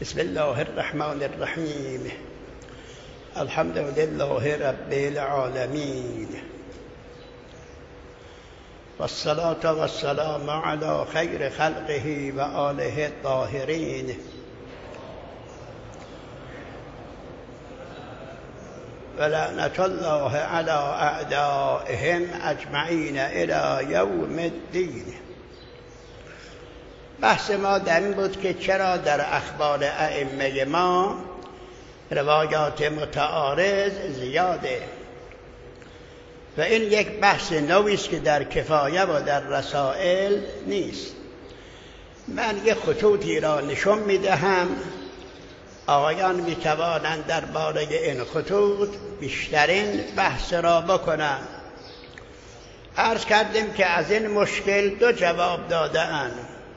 بسم الله الرحمن الرحیم. الحمد لله رب العالمین والصلاة والسلام على خیر خلقه و آله الطاهرین و لعنة الله على اعدائهم اجمعین الی یوم الدین. بحث ما در این بود که چرا در اخبار ائمه ما روایات متعارض زیاده و این یک بحث نوعی است که در کفایه و در رسائل نیست. من یک خطوطی را نشون میدهم، آقایان میتوانند درباره این خطوط بیشترین بحث را بکنند. عرض کردیم که از این مشکل دو جواب داده‌اند.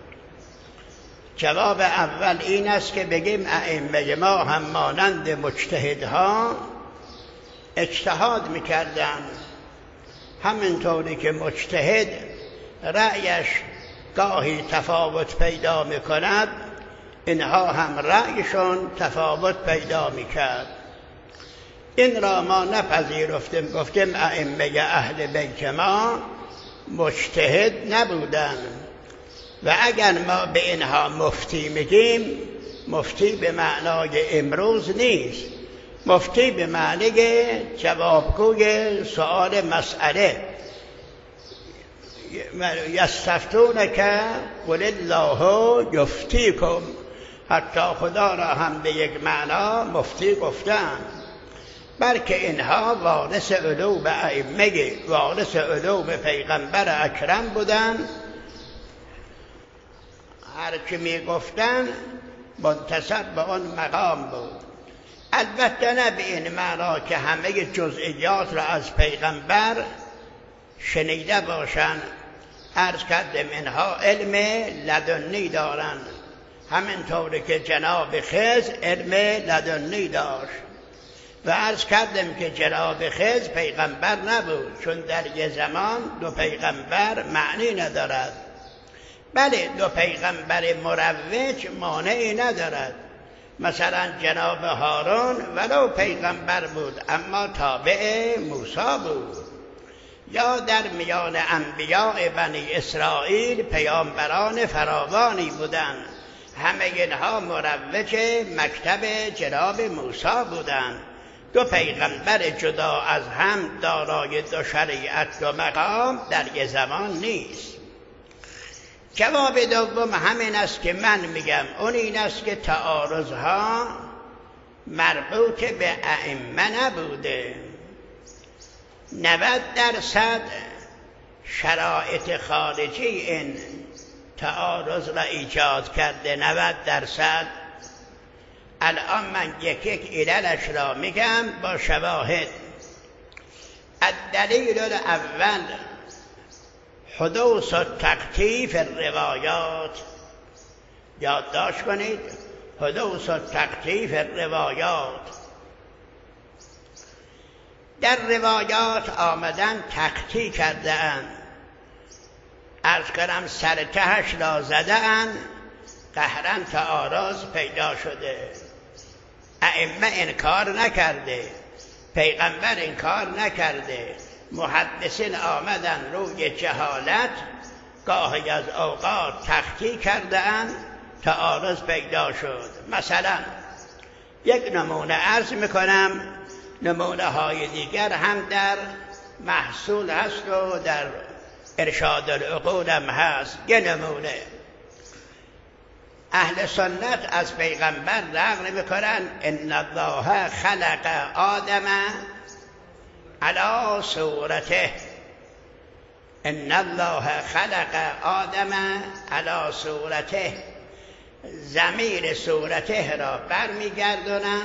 جواب اول این است که بگیم ائمه ما هم مانند مجتهدها اجتهاد میکردند، همینطوری که مجتهد رأیش گاهی تفاوت پیدا میکند، اینها هم رأیشون تفاوت پیدا میکرد. این را ما نپذیرفتیم، گفتیم ائمه اهل بیت ما مجتهد نبودند و اگر ما به اینها مفتی میگیم، مفتی به معنای امروز نیست، مفتی به معنی جوابگوی سؤال مسئله. یستفتونک قل الله یفتیکم، حتی خدا را هم به یک معنا مفتی گفتند، بلکه اینها وارث علوم ائمه، وارث علوم پیغمبر اکرم بودند. هر که می گفتن منتسب به آن مقام بود، البته نه به این معنا که همه جزئیات را از پیغمبر شنیده باشند. عرض کردم اینها علم لدنی دارند، همینطوری که جناب خضر علم لدنی داشت و عرض کردم که جناب خضر پیغمبر نبود، چون در یه زمان دو پیغمبر معنی ندارد. بله، دو پیغمبر مروج مانعی ندارد. مثلا جناب هارون ولو پیغمبر بود اما تابع موسی بود، یا در میان انبیاء بنی اسرائیل پیامبران فراوانی بودند، همه اینها مروج مکتب جناب موسی بودند. دو پیغمبر جدا از هم دارای دو شریعت و مقام در یک زمان نیست. جواب دوم همین است که من میگم، اون این است که تعارضها مربوط به ائمه نبوده. 90% شرایط خارجی این تعارض را ایجاد کرده. 90%. الان من یک عللش را میگم با شواهد. الدلیل الاول حدوث التقطیع فی الروایات. یادداشت کنید، حدوث التقطیع فی الروایات. در روایات آمدن تقطیع کرده اند، عرض کنم سرتهش را زده اند، قهرن تعارض پیدا شده. ائمه انکار نکرده، پیغمبر انکار نکرده، محدثین آمدن روی جهالت گاهی از اوقات تقطیع کردند، تعارض پیدا شد. مثلا یک نمونه عرض میکنم، نمونه های دیگر هم در محصول هست و در ارشاد العقول هم هست. یه نمونه، اهل سنت از پیغمبر نقل میکنن ان الله خلق آدم علی صورته، ان الله خلق آدم علی صورته. ضمیر صورته را برمیگردونن،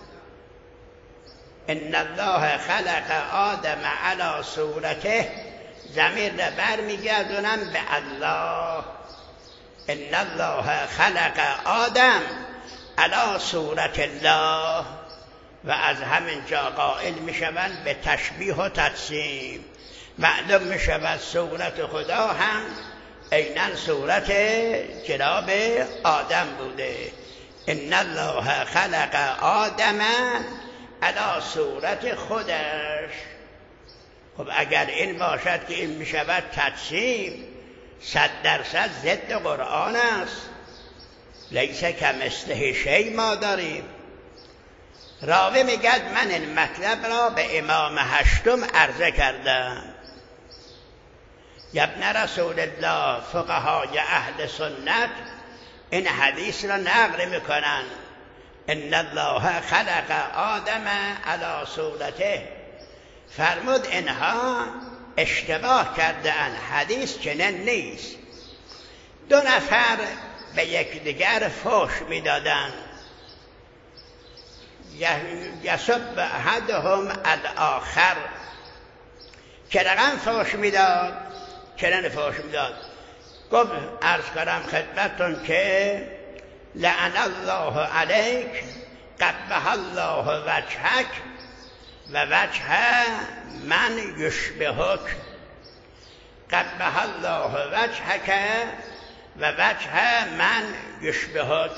ان الله خلق آدم علی صورته، ضمیر را برمیگردونن به الله. ان الله خلق آدم علی صورت الله و از همین جا قائل میشوند به تشبیه و تجسیم. معلوم میشود صورت خدا هم عیناً صورت جناب آدم بوده. ان الله خلق آدم علی صورت خودش. خب اگر این باشد که این میشود تجسیم، 100% ضد قرآن است. لیس کمثله شیء ما داریم. راوی میگد من این مطلب را به امام هشتم عرضه کردم. ابن رسول الله، فقهای اهل سنت این حدیث را نقل میکنن. ان الله خلق آدم علی صورته. فرمود اینها اشتباه کردن، حدیث چنین نیست. 2 نفر به یکدیگر فحش میدادند. یسب احدهم الاخر. که رقم فحش میداد، چنین فحش میداد. گفت عرض کنم خدمتتون که لعن الله علیک قبح الله وجهک و وجه من یشبهک. قبح الله وجهک و وجه من یشبهک.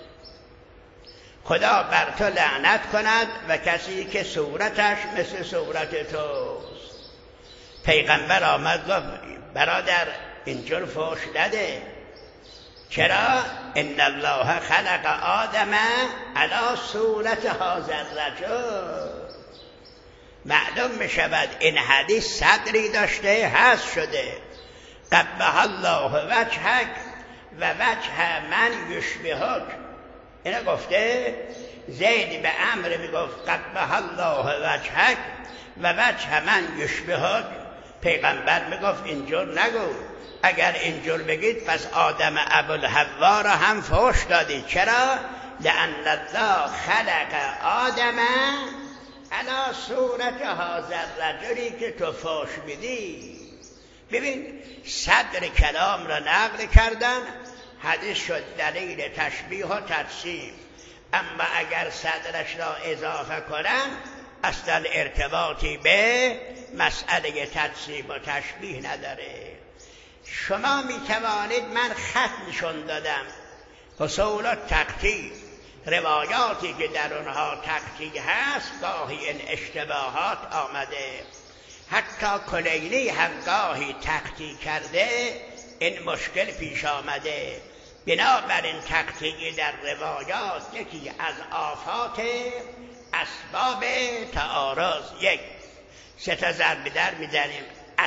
خدا بر تو لعنت کند و کسی که صورتش مثل صورت توست. پیغمبر آمد گفت برادر اینجور فحش نده. چرا؟ ان الله خلق آدم علی صورت هذا الرجل. معلوم میشود این حدیث صدری داشته، حذف شده. قبح الله وجهک و وجه من یشبهک. اینو گفته. زید به عمرو میگفت قبح الله وجهک و وجه من یشبهک. پیغمبر میگفت اینجور نگو. اگر اینجور بگید پس آدم ابوالحوا را هم فحش دادید. چرا؟ لأن الله خلق آدم علی صورت هذا الرجلی که تو فحش میدی. ببین صدر کلام را نقل کردن، حدیث شد دلیل تشبیه و تجسیم. اما اگر صدرش را اضافه کنن اصلا ارتباطی به مسئله تجسیم و تشبیه نداره. شما می توانید، من خط نشون دادم، اصول تقطیع، روایاتی که در اونها تقطیع هست گاهی این اشتباهات آمده. حتی کلینی هم گاهی تقطیع کرده، این مشکل پیش آمده. بنابراین تقطیع در روایات یکی از آفات اسباب تعارض. 3 ضرب در میزنیم.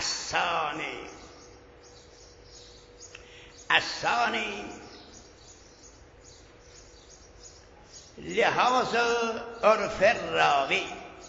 الثانی لحاظ عرف الراوی.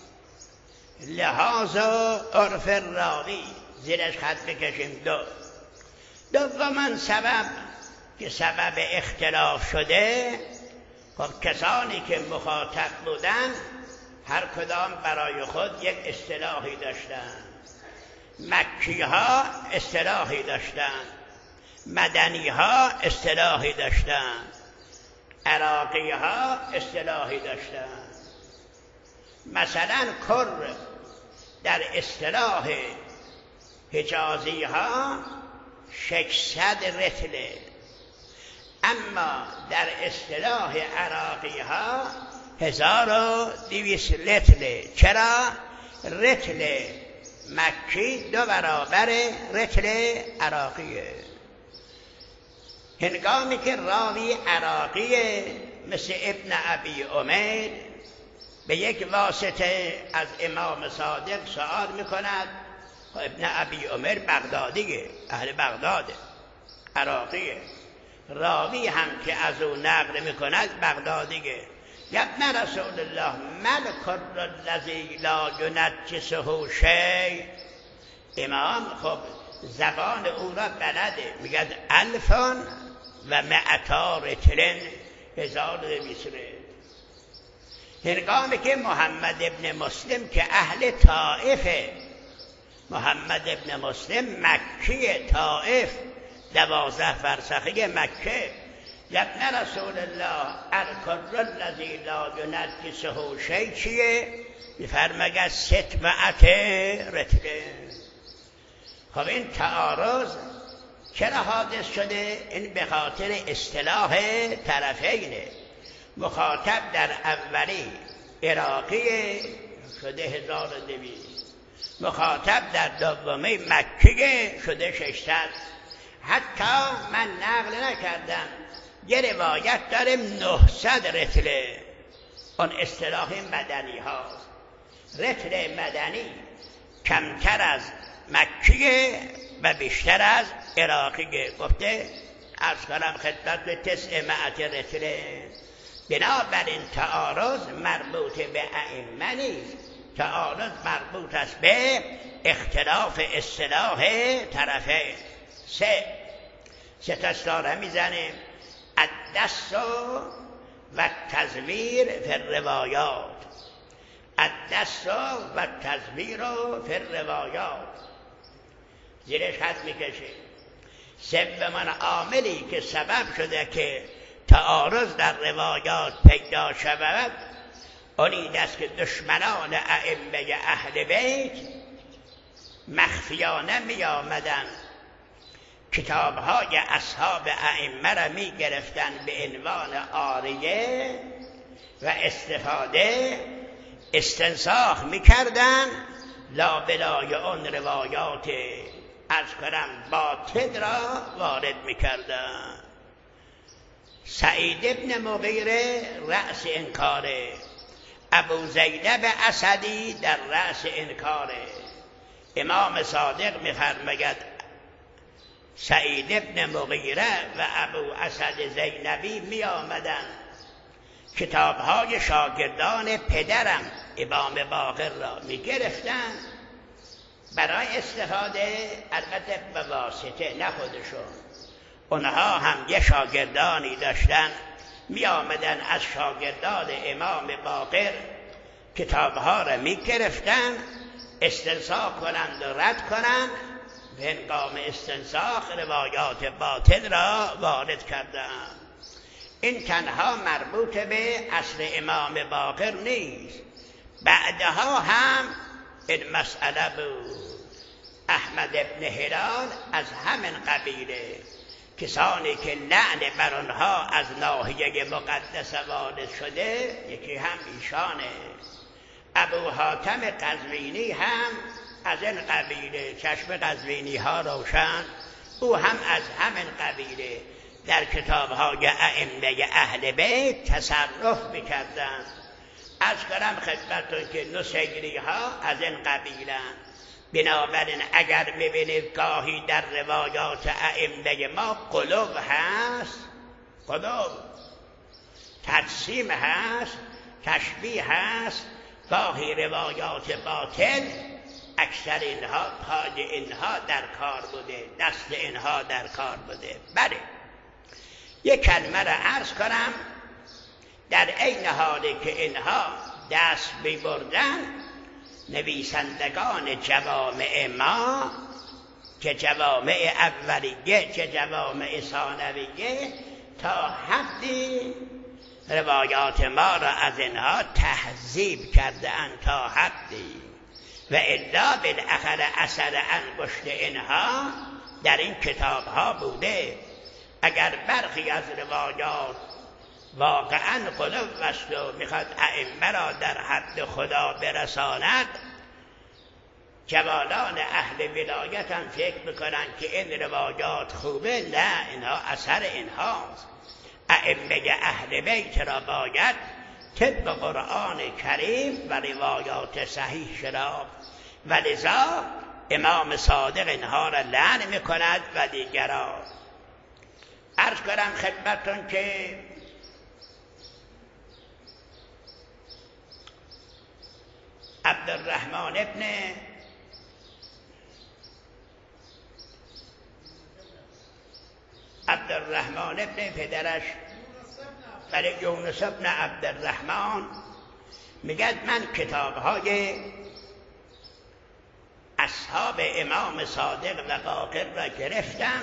لحاظ عرف الراوی زیرش خط بکشیم. دومین سبب که سبب اختلاف شده، خب کسانی که مخاطب بودن هر کدام برای خود یک اصطلاحی داشتند. مکی ها اصطلاحی داشتند، مدنی ها اصطلاحی داشتند، عراقی ها اصطلاحی داشتند. مثلا کر در اصطلاح حجازی ها 600 رتله، اما در اصطلاح عراقی ها 1200 رتله. چرا؟ رتل مکی 2 برابر رتل عراقیه. هنگامی که راوی عراقیه مثل ابن ابی عمر به یک واسطه از امام صادق سوال میکند، ابن ابی عمر بغدادیه، اهل بغداده، عراقیه. راوی هم که از او نقل میکند بغدادیه. ابن رسول الله من کر الذی لا ینجسه شیء. امام خب زبان او را بلده، میگه 1200 رتلن، 1200 رتل. هنگامی که محمد ابن مسلم که اهل طائفه، محمد ابن مسلم مکی طائف، 12 فرسخی مکه، ابن رسول الله الکر الذی لا ینجسه شیء چیه؟ میفرماید 600 رتله. خب این تعارض چرا حادث شده؟ این به خاطر اصطلاح طرفینه. مخاطب در اولی عراقی شده 1200، مخاطب در دومی مکی شده 600. حتی من نقل نکردم یه روایت داره 900 رتله. اون اصطلاح مدنی هاست. رتل مدنی کمتر از مکیه و بیشتر از عراقیه. گفته عرض کنم خدمت به 900 رتله. بنابراین تعارض مربوط به ائمه نیست، تعارض مربوط است به اختلاف اصطلاح طرفین. سه تا استاره میزنیم: الدس و تزویر فی الروایات، الدس و تزویر فی الروایات. زیرش خط میکشیم. سومین عاملی که سبب شده که تعارض در روایات پیدا شود آن این است که دشمنان ائمه اهل بیت مخفیانه می آمدن کتاب‌های اصحاب ائمه را می گرفتن به عنوان عاریه و استفاده استنساخ می کردن لابلای اون روایات عرض کنم باطل را وارد می کردن. سعید ابن مغیره رأس انکاره، ابو زینب اسدی در رأس انکاره. امام صادق می‌فرماید سعید ابن مغیره و ابو اسد زینبی می آمدن کتاب‌های شاگردان پدرم امام باقر را می گرفتن برای استفاده، البته به واسطه نه خودشون. اونها هم یه شاگردانی داشتن می آمدن از شاگردان امام باقر کتابها را می گرفتن استنساخ کنند و رد کنند. به هنگام استنساخ روایات باطل را وارد کردند. این تنها مربوط به اصل امام باقر نیست، بعدها هم این مسئله بود. احمد ابن هلال از همین قبیله، کسانی که لعن بر آنها از ناحیه مقدس وارد شده یکی هم ایشانه. ابو حاتم قزوینی هم از این قبیله، چشم قزوینی ها روشن، او هم از همین قبیله در کتاب‌های ائمه اهل بیت تصرف می‌کردند. از کنم خدمتتون که نصیری ها از این قبیلند. بنابراین اگر ببینید گاهی در روایات ائمه ما قلوب هست، قلوب تجسیم هست، تشبیه هست، گاهی روایات باطل، اکثر اینها پای اینها در کار بوده، دست اینها در کار بوده. بله، یک کلمه را عرض کنم. در این حالی که اینها دست ببردن، نویسندگان جوامع ما، چه جوامع اولیه چه جوامع ثانویه، تا حدی روایات ما را از اینها تهذیب کرده‌اند، تا حدی. و الا بالاخره اثر انگشت اینها در این کتاب ها بوده. اگر برخی از روایات واقعا قلوب است و میخواد ائمه را در حد خدا برساند، جوانان اهل ولایت هم فکر میکنن که این روایات خوبه. نه، اینها اثر اینهاست. ائمه اهل بیت را باید طبق قرآن کریم و روایات صحیح شناخت، و لذا امام صادق اینها را لعن میکند و دیگران. عرض کنم خدمتتون که عبدالرحمن ابن پدرش برای یونس ابن عبدالرحمن میگد من کتاب‌های اصحاب امام صادق و باقر را گرفتم،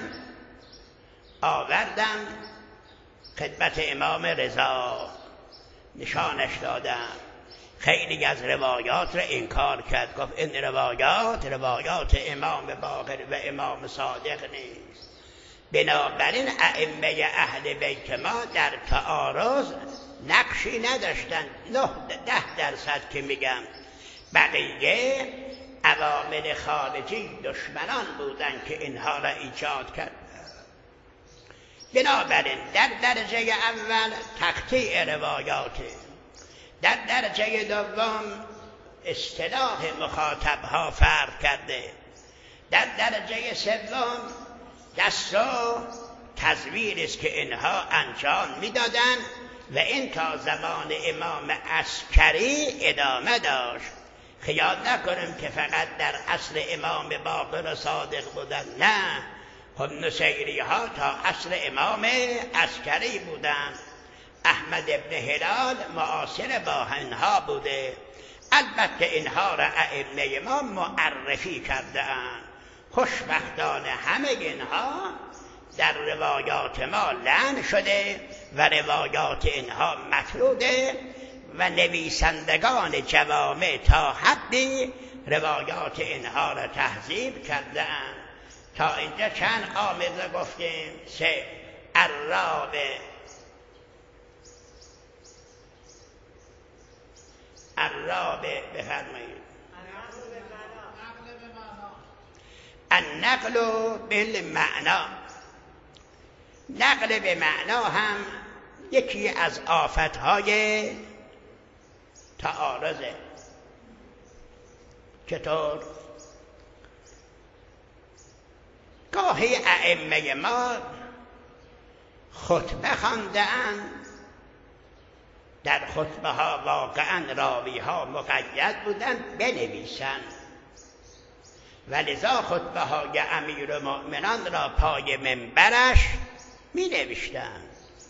آوردم خدمت امام رضا، نشانش دادم. خیلی از روایات را انکار کرد، گفت این روایات امام باقر و امام صادق نیست. بنابراین ائمه اهل بیت ما در تعارض نقشی نداشتن، 10% که میگم، بقیه عوامل خارجی دشمنان بودن که اینها را ایجاد کرد. بنابراین در درجه اول تقطیع روایات، در درجه دوم اصطلاح مخاطبها فرق کرده، در درجه سوم دست و تزویر است که اینها انجام میدادن و این تا زمان امام عسکری ادامه داشت. خیال نکنیم که فقط در عصر امام باقر و صادق بودن، نه، خب نصیری ها تا عصر امام عسکری بودن. احمد ابن هلال معاصر با اینها بوده. البته اینها را ائمه ما معرفی کرده اند. خوشبختانه همه اینها در روایات ما لعن شده و روایات اینها مطروده و نویسندگان جوامع تا حدی روایات اینها را تهذیب کرده اند. تا اینجا چند آمده گفتیم؟ 3. الرابع بفرمایید. النقل بالمعنا. نقل به معنا هم یکی از آفتهای تعارضه. چطور؟ گاهی ائمه ما خطبه خوانده‌اند، در خطبه ها واقعا راوی ها مقید بودن بنویسند و لذا خطبه های امیرالمؤمنان را پای منبرش می نوشتند.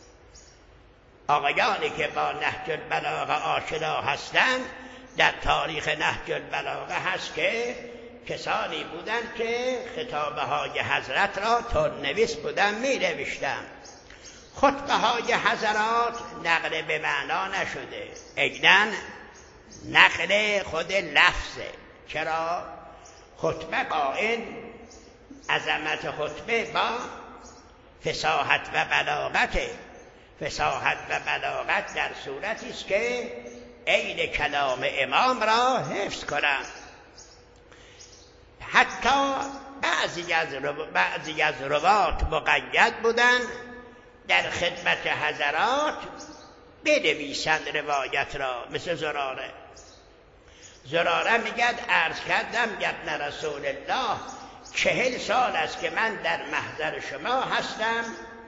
آقایانی که با نهج البلاغه آشنا هستند، در تاریخ نهج البلاغه هست که کسانی بودند که خطابه های حضرت را تندنویس بودند می نوشتند. خطبه های حضرات نقل به معنا نشده، اگرن نقل خود لفظه. چرا؟ خطبه قائل عظمت خطبه با فصاحت و بلاغت. فصاحت و بلاغت در صورتی است که عین کلام امام را حفظ کنند. حتی بعضی از روات مقید بودند در خدمت حضرات بنویسند روایت را، مثل زراره میگد عرض کردم ابن رسول الله 40 سال است که من در محضر شما هستم،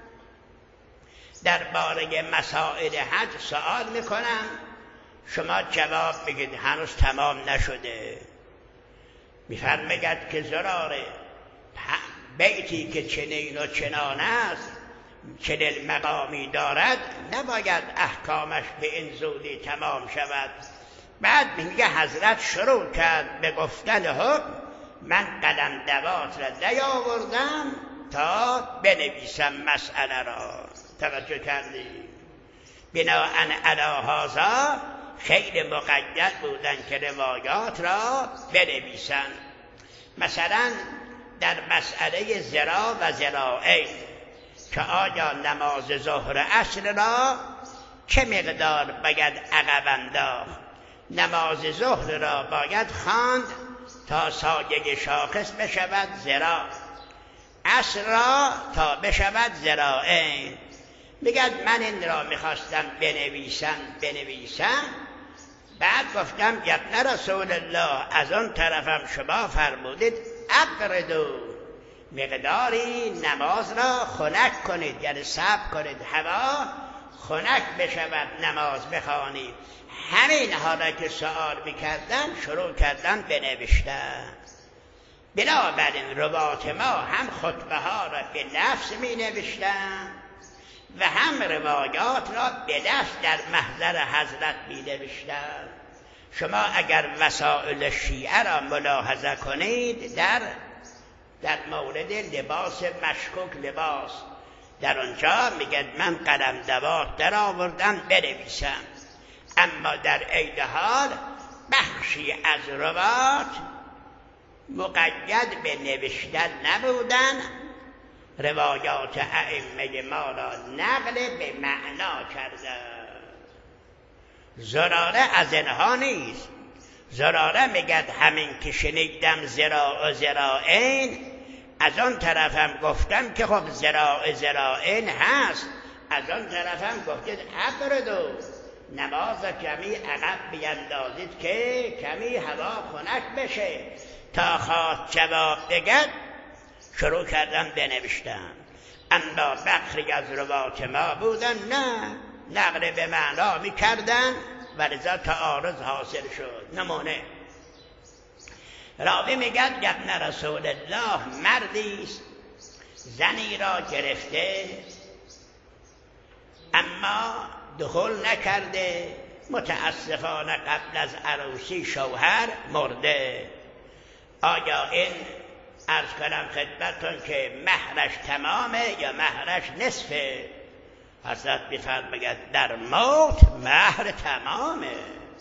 درباره مسائل حج سوال میکنم، شما جواب میگید هنوز تمام نشده. میفرماید که زراره بیتی که چنین و چنان است، چنین مقامی دارد، نباید احکامش به این زودی تمام شود. بعد میگه حضرت شروع کرد به گفتن حکم، من قلم دوات را نیاوردم تا بنویسم مسئله را. توجه کردی؟ بناءً علی هذا خیلی مقید بودن که روایات را بنویسن. مثلا در مسئله ذرا و ذراعین که آیا نماز ظهر عصر را چه مقدار باید عقب انداخت؟ نماز ظهر را باید خواند تا سایه شاخص بشود ذراع، عصر را تا بشود ذراعین. میگد من این را میخواستم بنویسم، بعد گفتم ابن رسول الله از اون طرفم شما فرمودید اقردو، مقداری نماز را خنک کنید، یعنی صبر کنید هوا خنک بشود نماز بخوانید. همین حالا که سوال میکردن شروع کردن بنوشتن. بنابراین روات ما هم خطبه ها را به لفظ می نوشتن و هم روایات را به لفظ در محضر حضرت می نوشتن. شما اگر وسائل شیعه را ملاحظه کنید، در مورد لباس مشکوک لباس، در آنجا میگه من قلم دوات در آوردم بنویسم، اما در عین حال بخشی از روات مقید به نوشتن نبودن، روایات ائمه ما را نقل به معنا کردن. زراره از اینها نیست. زراره میگد همین که شنیدم زراع و زراعین، از آن طرفم گفتم که خب زراع زراعین هست، از آن طرفم گفتید ابردو نماز کمی عقب بیندازید که کمی هوا خنک بشه تا خواست جواب بگد. شروع کردم بنوشتم. اما بخری از روات ما بودن نه نقل به معنا می کردن و لذا تعارض حاصل شد. نمونه راوی میگد ابن رسول الله مردیست زنی را گرفته اما دخول نکرده، متاسفانه قبل از عروسی شوهر مرده. آیا این عرض کنم خدمتون که مهرش تمامه یا مهرش نصفه؟ حضرت می‌فرماید در موت مهر تمامه.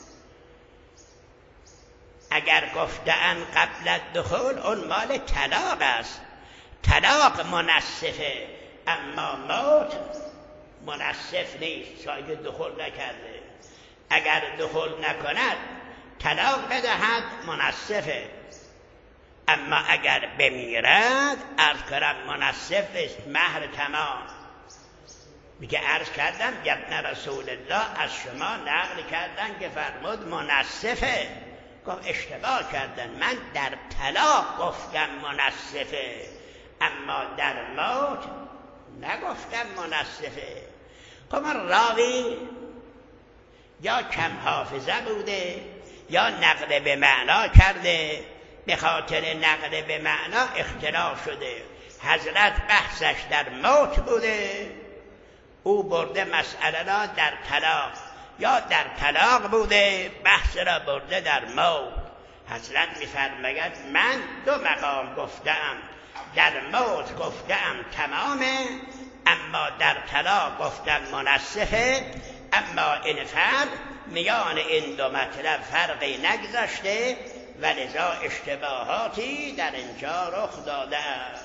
اگر گفتن قبل الدخول اون مال طلاق است، طلاق منصفه، اما موت منصف نیست چون دخول نکرده. اگر دخول نکند طلاق بدهد منصفه، اما اگر بمیرد عرض کنم منصف نیست، مهر تمام. میگه عرض کردم ابن رسول الله از شما نقل کردن که فرمود منصفه. گفت اشتباه کردن، من در طلاق گفتم منصفه اما در موت نگفتم منصفه. خب من راوی یا کم حافظه بوده یا نقل به معنا کرده، به خاطر نقل به معنا اختلاف شده. حضرت بحثش در موت بوده، او برده مسئله را در طلاق، یا در طلاق بوده بحث را برده در موت. حضرت می‌فرماید من دو مقام گفتم، در موت گفتم تمامه اما در طلاق گفتم منصفه. اما این فرق میان این دو مطلب فرقی نگذاشته و لذا اشتباهاتی در اینجا رخ داده است.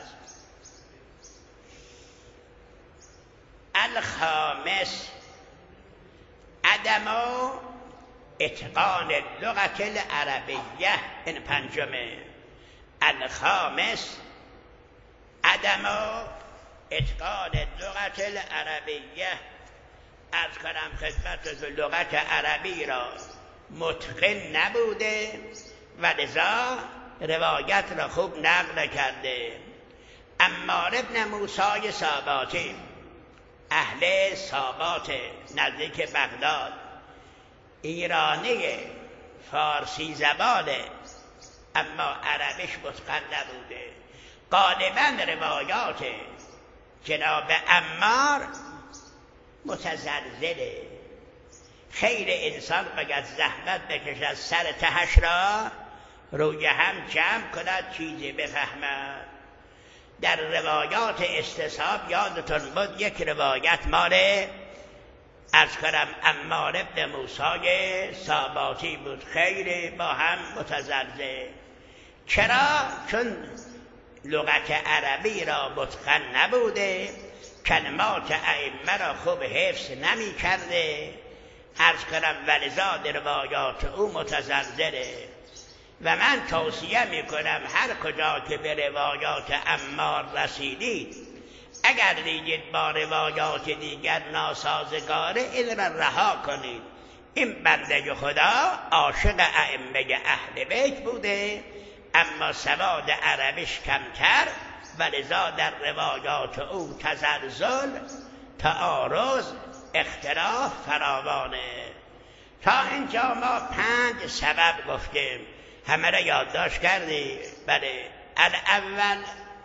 الخامس عدم اتقان اللغة العربیه. این پنجمه. الخامس عدم اتقان اللغة العربیه. عرض کنم خدمت لغت عربی را متقن نبوده و لذا روایت را خوب نقل کرده. عمار ابن موسی ساباتی اهل سابات نزدیک بغداد، ایرانی فارسی زبانه اما عربیش متقن نبوده. غالبا روایات جناب عمار متزلزله. خیر انسان بگد زحمت بکشد سر تهش را روی هم جمع کند چیزی بفهمد. در روایات استصحاب یادتون بود یک روایت مال از کنم عمار ابن موسی ساباتی بود، خیلی با هم متزلزل. چرا؟ چون لغت عربی را متقن نبوده، کلمات ائمه را خوب حفظ نمی کرده. عرض کنم ولذا روایات او متزلزله. و من توصیه می کنم هر کجا که به روایات عمار رسیدید، اگر دیدید با روایات دیگر ناسازگاره این را رها کنید. این بنده خدا عاشق ائمه اهل بیت بوده اما سواد عربیش کمتر و لذا در روایات او تزلزل، تعارض، اختلاف فراوانه. تا اینجا ما 5 سبب گفتیم، همه را یادداشت کردی؟ بله. الاول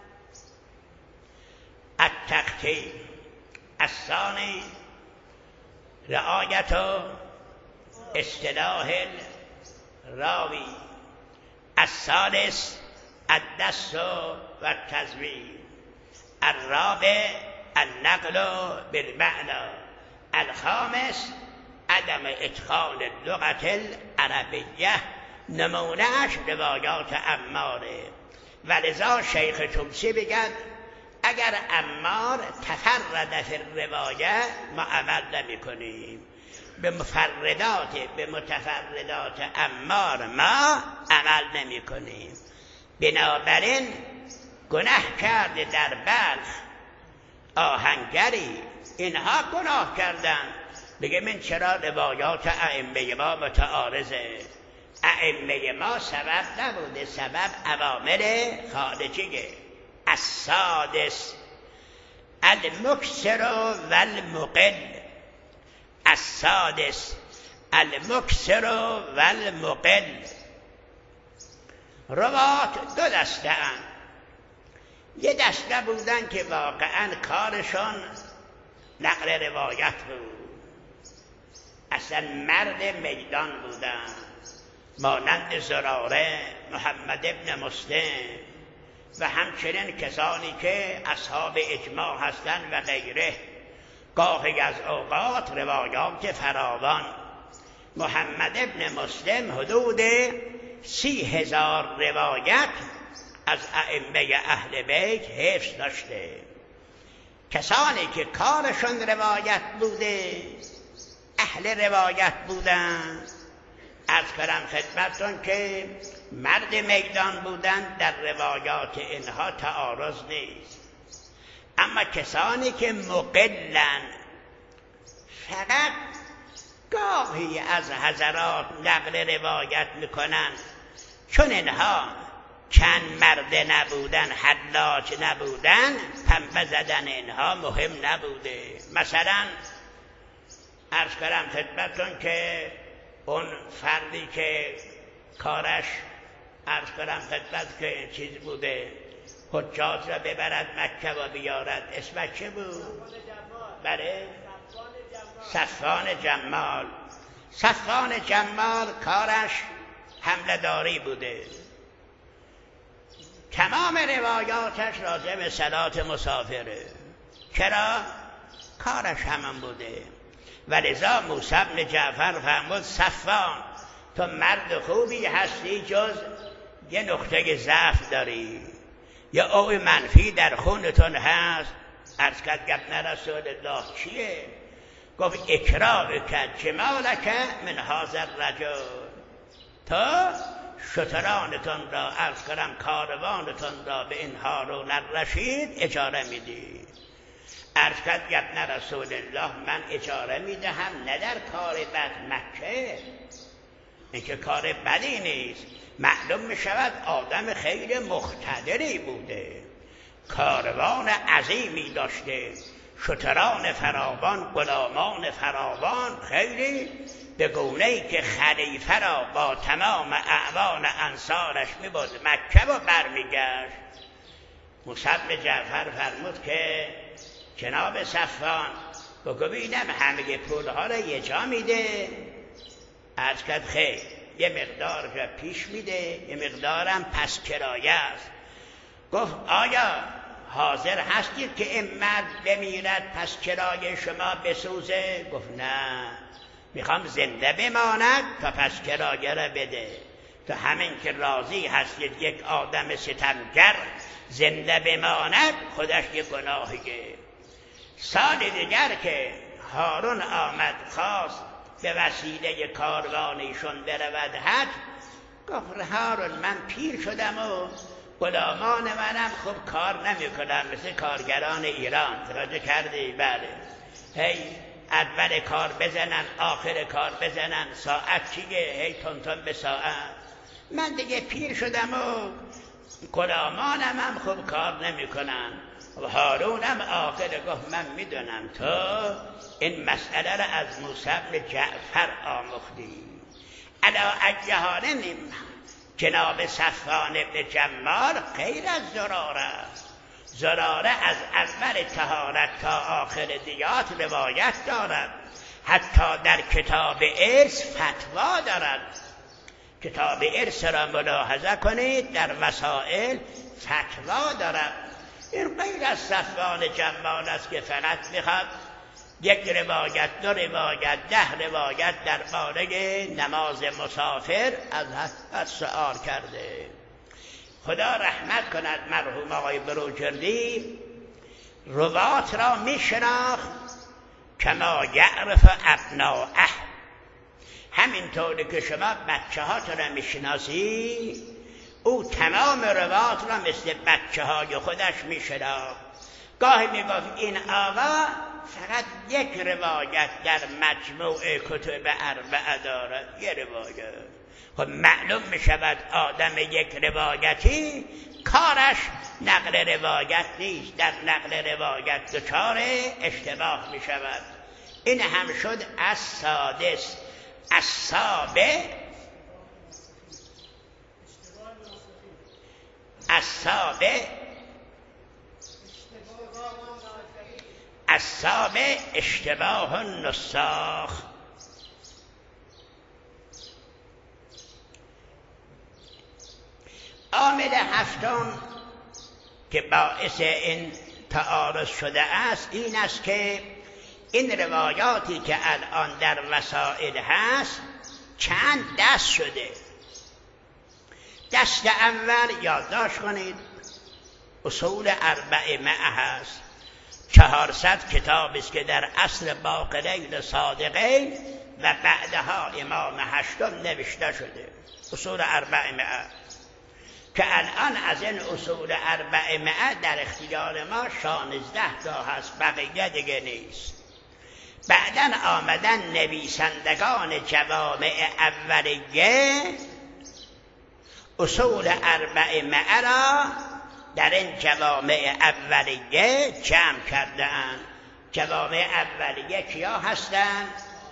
التقطیع، الثانی رعایت اصطلاح راوی، الثالث الدس و التزویر، الرابع النقل بالمعنى، الخامس عدم اتقان اللغة العربیه. نمونهش روایات عماره و لذا شیخ طوسی بگد اگر عمار تفرد فی الروایه ما عمل نمی کنیم. به متفردات امار ما عمل نمی کنیم. بنابراین گناه کرده در بلخ آهنگری، اینها گناه کردن. بگه من چرا روایات ائمه ما متعارضه؟ ائمه ما سبب نبوده، سبب عوامل خارجیه. السادس المکثر و المقل. السادس المکثر و المقل. روات دو دسته اند. یه دسته بودن که واقعا کارشون نقل روایت بود، اصلا مرد میدان بودن، مانند زراره، محمد ابن مسلم و همچنین کسانی که اصحاب اجماع هستند و غیره. گاهی از اوقات روایات فراوان. محمد ابن مسلم حدود 30,000 روایت از ائمه اهل بیت حفظ داشته. کسانی که کارشون روایت بوده، اهل روایت بودن، از کنم خدمتون که مرد میدان بودن، در روایات اینها تعارض نیست. اما کسانی که مقلن، فقط گاهی از حضرات نقل روایت میکنن، چون اینها چند مرد نبودن، حلاج نبودن، پنبه زدن اینها مهم نبوده. مثلا عرض کنم خدمتون که اون فردی که کارش عرض کنم خدمت که چیز بوده، حجاج را ببرد مکه و بیارد، اسمش چه بود؟ بله، صفوان جمال. صفوان جمال کارش حمله داری بوده، تمام روایاتش راجع به صلات مسافره. چرا؟ کارش همان بوده. ولذا موسی بن جعفر فرمود صفوان تو مرد خوبی هستی، جز یه نقطه ضعف داری، یا او منفی در خونتون هست. عرض کرد گفتن رسول الله چیه؟ گفت اکراهک جمالک من هذا الرجل. تا شترانتون را عرض کنم کاروانتون را به این هارون الرشید اجاره میدی. عرض کرد گفتن رسول الله من اجاره میدهم نه در کار بد مکه، این که کار بدی نیست. معلوم میشود آدم خیلی مقتدری بوده، کاروان عظیمی داشته، شتران فراوان، غلامان فراوان، خیلی به گونه‌ای که خلیفه را با تمام اعوان انصارش میبرد مکه و برمیگشت. موسی بن جعفر فرمود که جناب صفوان بگو ببینم همه پولها را یه جا میده؟ عرض کرد خیر، یه مقدار را پیش میده، یه مقدارم پس کرایه است. گفت آیا حاضر هستید که این مرد بمیرد پس کرایه شما بسوزه؟ گفت نه، میخوام زنده بماند تا پس کرایه را بده. تو همین که راضی هستید یک آدم ستمگر زنده بماند خودش یک گناهیه. سال دیگر که هارون آمد خواست به وسیله کاروانیشون برود حج، گفت هارون من پیر شدم و غلامان منم خوب کار نمی کنم مثل کارگران ایران. توجه کردی؟ بله، هی اول کار بزنن آخر کار بزنن، ساعت چیه؟ هی تون به ساعت. من دیگه پیر شدم و غلامانم هم خوب کار نمی کنن. و هارونم آخر گفت من میدونم تو این مسئله را از موسی بن جعفر آموختی. علا اجهانه جناب صفوان ابن جمال غیر از زراره است. زراره از اول طهارت تا آخر دیات روایت دارد، حتی در کتاب ارث فتوا دارد. کتاب ارث را ملاحظه کنید، در مسائل فتوا دارد. این غیر از صفوان جمال است که فقط میخواد یک روایت، دو روایت، 10 روایت درباره نماز مسافر از حضرت سؤال کرده. خدا رحمت کند مرحوم آقای بروجردی روات را میشناخت کما یعرف ابناءه. همینطوری که شما بچه ها تو را میشناسی، او تمام روایات را مثل بچه های خودش میشناخت. گاهی میگفت این آقا فقط یک روایت در مجموع کتب اربعه دارد، یک روایت. خب معلوم میشود آدم یک روایتی کارش نقل روایت نیست، در نقل روایت دچار اشتباه میشود. این هم شد السادس. السابع اشتباه النساخ. عامل هفتم که باعث این تعارض شده است این است که این روایاتی که الان در وسائل هست چند دست شده. دست اول یادداشت کنید اصول 400 هست، 400 کتاب است که در اصل باقرین صادقین و بعدها امام هشتم نوشته شده. اصول 400 که الان از این اصول 400 در اختیار ما 16 تا هست، بقیه دیگه نیست. بعدن آمدن نویسندگان جوامع اولیه اصول 400 را در این جوامع اولیه جمع کردن. جوامع اولیه کیا هستند؟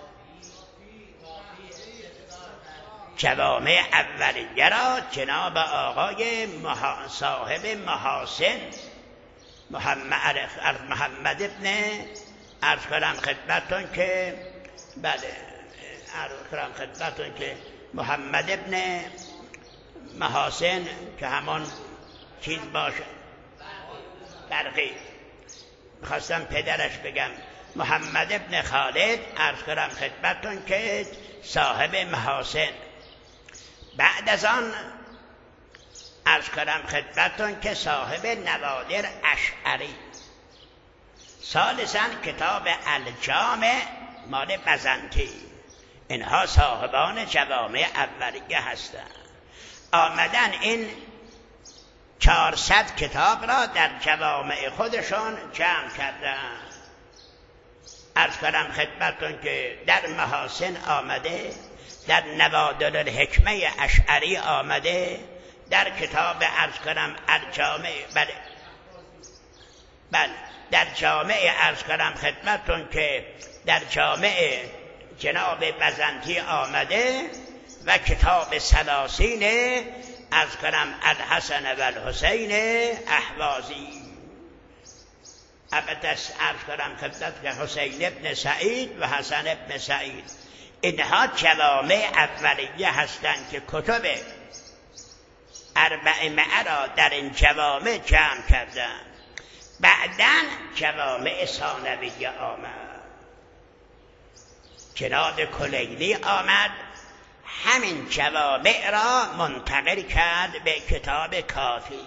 جوامع اولیه را جناب آقای صاحب محاسن محمد ابن عرض کنم خدمتون که محمد ابن محاسن که همون چیز باشه برقی، میخواستم پدرش بگم محمد ابن خالد، عرض کنم خدمتون که صاحب محاسن. بعد از آن عرض کنم خدمتون که صاحب نوادر اشعری. ثالثاً کتاب الجامع مال بزنطی. اینها صاحبان جوامع اولیه هستند. آمدن این 400 کتاب را در جوامع خودشان جمع کردن. عرض کنم خدمتون که در محاسن آمده، در نوادر الحکمه اشعری آمده، در کتاب عرض کنم الجامع بله در جامع عرض کنم خدمتون که در جامع جناب بزنطی آمده و کتاب سلاسین عرض کنم الحسن و الحسین احوازی. عرض کنم خدمت که حسین ابن سعید و حسن ابن سعید، اینها جوامع اولیه هستند که کتب 400 را در این جوامع جمع کردند. بعداً جوامع ثانویه آمد، جناب کلینی آمد، همین جوامع را منتقل کرد به کتاب کافی.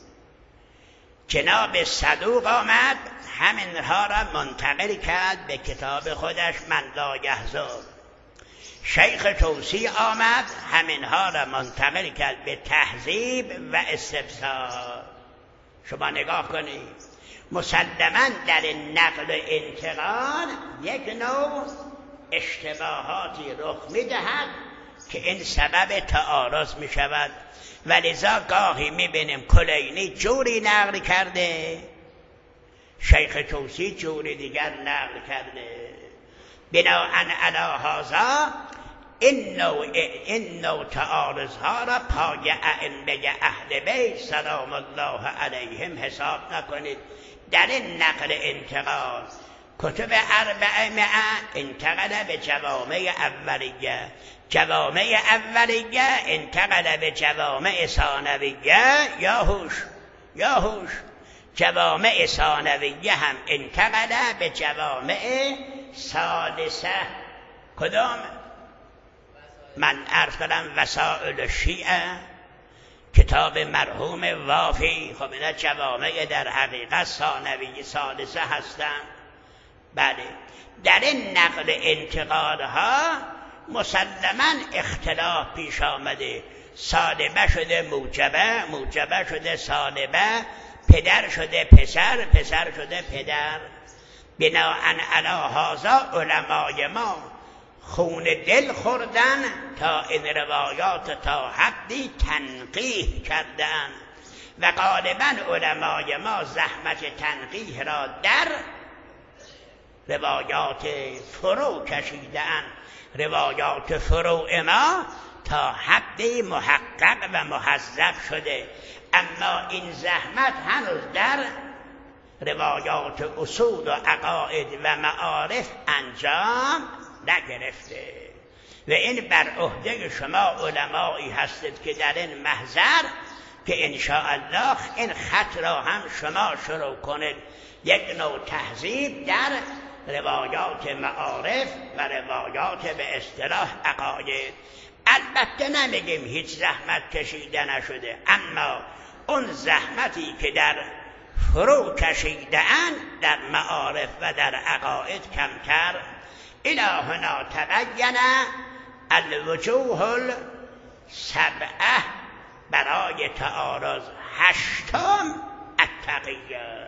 جناب صدوق آمد، همینها را منتقل کرد به کتاب خودش من لا یحزن. شیخ توسی آمد، همینها را منتقل کرد به تهذیب و استفسار. شما نگاه کنید، مسلماً در نقل انتقال یک نوع اشتباهاتی رخ می‌دهد که این سبب تعارض می‌شود و لذا گاهی می‌بینیم کلینی جوری نقل کرده، شیخ توسی جوری دیگر نقل کرده. بناءً علی هذا این نوع تعارض‌ها را پای ائمه اهل بیت سلام الله علیهم حساب نکنید. در این نقل انتقال کتب 400 انتقل به جوامع اولیه، جوامع اولیه انتقل به جوامع ثانویه، یا هوش جوامع ثانویه هم انتقل به جوامع ثالثه. کدام؟ من عرض کنم وسائل شیعه، کتاب مرحوم وافی. خب اینا جوامع در حقیقت ثانویه ثالثه هستند. بله، در این نقل انتقال ها مسلماً اختلاف پیش آمده، سالبه شده موجبه، موجبه شده سالبه، پدر شده پسر، پسر شده پدر. بناءً علی هذا علمای ما خون دل خوردن تا این روایات تا حدی تنقیح کردن و غالباً علمای ما زحمت تنقیح را در روایات فرو کشیدن. روایات فروع ما تا حدی محقق و محذب شده، اما این زحمت هنوز در روایات اصول و عقاید و معارف انجام نگرفته و این بر عهده شما علمایی هستید که در این محضر که انشاءالله این خط را هم شما شروع کنید، یک نوع تهذیب در روایات معارف و روایات به اصطلاح عقاید. البته نمیگیم هیچ زحمت کشیده نشده، اما اون زحمتی که در فرو کشیده‌اند در معارف و در عقاید کمتر. الی هنا تبین الوجوه السبعه برای تعارض. هشتم التقیه،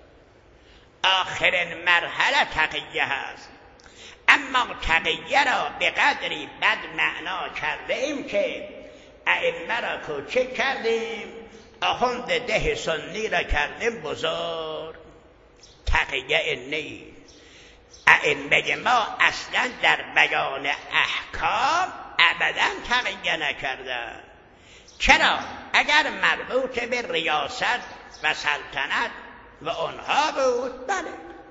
آخرین مرحله تقیه هست. اما تقیه را به قدری بد معنا کرده ایم که ائمه را کوچک کردیم، آخوند ده سنی را کردیم بزرگ. تقیه این نیست. ائمه ما اصلا در بیان احکام ابدا تقیه نکردن. چرا؟ اگر مربوط به ریاست و سلطنت و آنها بود، بله،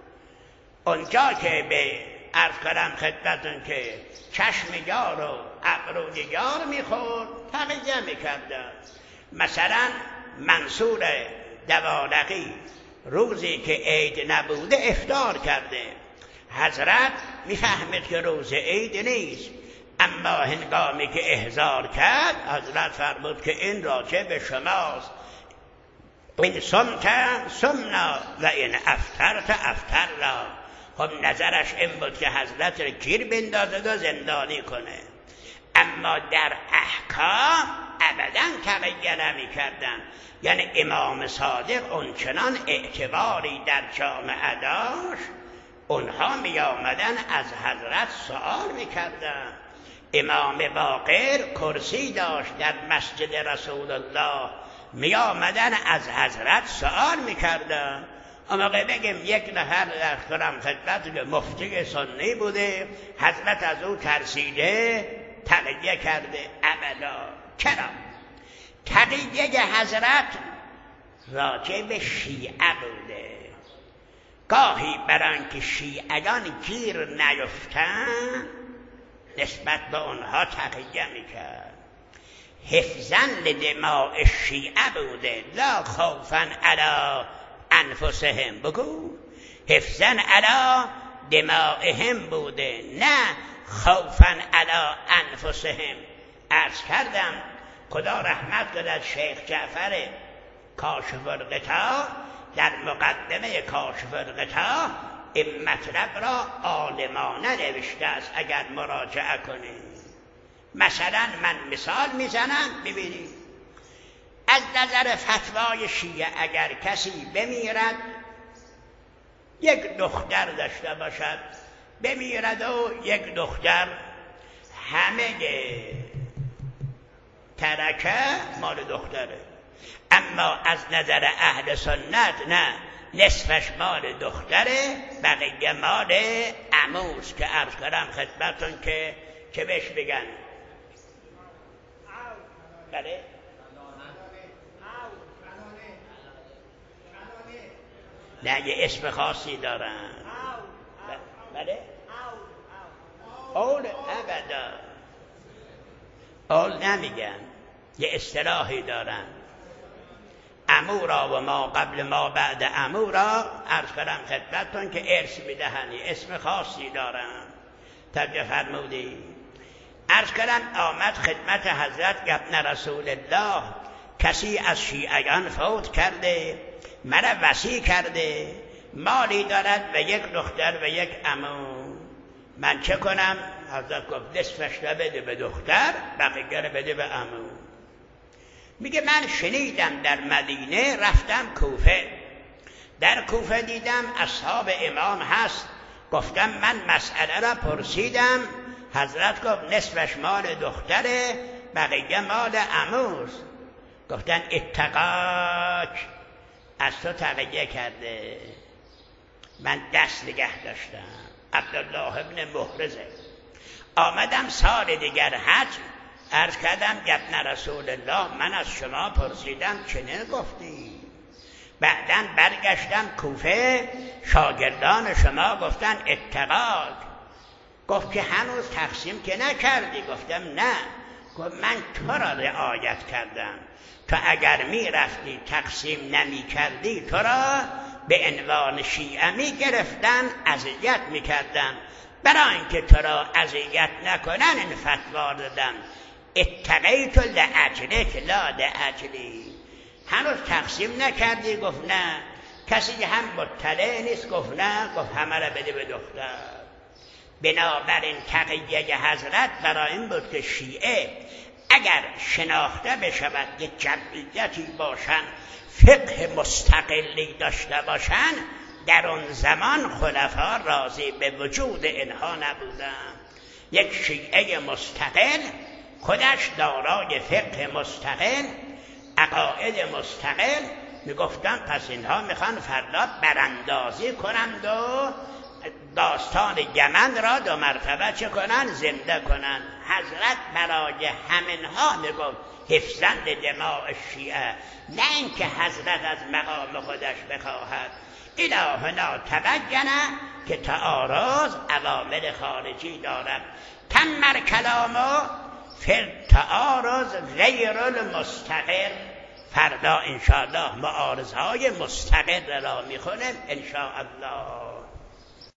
اونجا که به عرض کردم خدمتون که چشم یار و ابروی یار میخورد تقیه میکردن. مثلا منصور دوالقی روزی که عید نبوده افطار کرده، حضرت میفهمید که روز عید نیست، اما هنگامی که احضار کرد حضرت فرمود که این راجع به شماست، این سمت سمنا و این افترت افترنا. خب نظرش این بود که حضرت را گیر بندازد و زندانی کنه، اما در احکام ابدا تقیه نمی کردن. یعنی امام صادق اونچنان اعتباری در جامعه داشت، اونها می آمدن از حضرت سوال می کردن. امام باقر کرسی داشت در مسجد رسول الله، می آمدن از حضرت سوال می کردن. اما بگیم یک نفر در خرم خدمت مفتی سنی بوده، حضرت از او ترسیده تقیه کرده، ابدا. چرا؟ تقیه حضرت راجع به شیعه بوده. گاهی بران که شیعیان گیر نیفتن نسبت به اونها تقیه میکرد. حفظاً لدماء الشیعه بوده، لا خوفاً علی انفسهم. بگو حفظاً علی دمائهم بوده، نه خوفاً علی انفسهم. عرض کردم خدا رحمت کند شیخ جعفر کاشف الغطا در مقدمه کاشف الغطا این مطلب را عالمانه نوشته است، اگر مراجعه کنید. مثلا من مثال میزنم ببینید، از نظر فتوای شیعه اگر کسی بمیرد، یک دختر داشته باشد، بمیرد و یک دختر، همه ترکه مال دختره. اما از نظر اهل سنت نه، نصفش مال دختره، بقیه مال عموست که عرض کردم خدمتون که بهش بگن بله نه، یه اسم خاصی دارن. بله اول ابدا اول نمیگن، یه اصطلاحی دارن. امورا و ما قبل ما بعد امورا عرض کردم خدمتون که ارث میدهن، یه اسم خاصی دارن. توجه فرمودی؟ عرض کردم آمد خدمت حضرت ابن رسول الله، کسی از شیعیان فوت کرده، مرا وصی کرده، مالی دارد و یک دختر و یک عمو، من چه کنم؟ حضرت گفت نصفش رو بده به دختر، بقیه رو بده به عمو. میگه من شنیدم در مدینه، رفتم کوفه، در کوفه دیدم اصحاب امام هست، گفتم من مسئله را پرسیدم، حضرت گفت نصفش مال دختره، بقیه مال عموست. گفتن اتقاک، از تو تقیه کرده. من دست نگه داشتم. عبدالله ابن محرزه. آمدم سال دیگر حج، عرض کردم ابن رسول الله من از شما پرسیدم چه نگفتی؟ بعداً برگشتم کوفه، شاگردان شما گفتن اتقاک. گفت که هنوز تقسیم که نکردی؟ گفتم نه. گفت من تو را رعایت کردم، تو اگر می رفتی تقسیم نمی کردی تو را به عنوان شیعه می گرفتن، اذیت می کردن. برای اینکه تو را اذیت نکنن این فتوا دادم، اتقیت لاجلک لا لاجلی. هنوز تقسیم نکردی؟ گفت نه. کسی هم مطلع نیست؟ گفت نه. گفت همه را بده به دختر. بنابراین تقیه حضرت برای این بود که شیعه اگر شناخته بشود یک جمعیتی باشن، فقه مستقلی داشته باشن، در اون زمان خلفا راضی به وجود اینها نبودن. یک شیعه مستقل، خودش دارای فقه مستقل، عقاید مستقل، میگفتن پس اینها میخوان فردا براندازی کنند و داستان یمن را 2 مرتبه چه کنن؟ زنده کنن. حضرت برای همینها میگفت حفظند دماء شیعه، نه اینکه حضرت از مقام خودش بخواهد. الهنا تبینه که تعارض عوامل خارجی دارد. تم کلامو فی تعارض غیر المستقر. فردا انشاءالله معارضهای مستقر را میخونیم انشاءالله.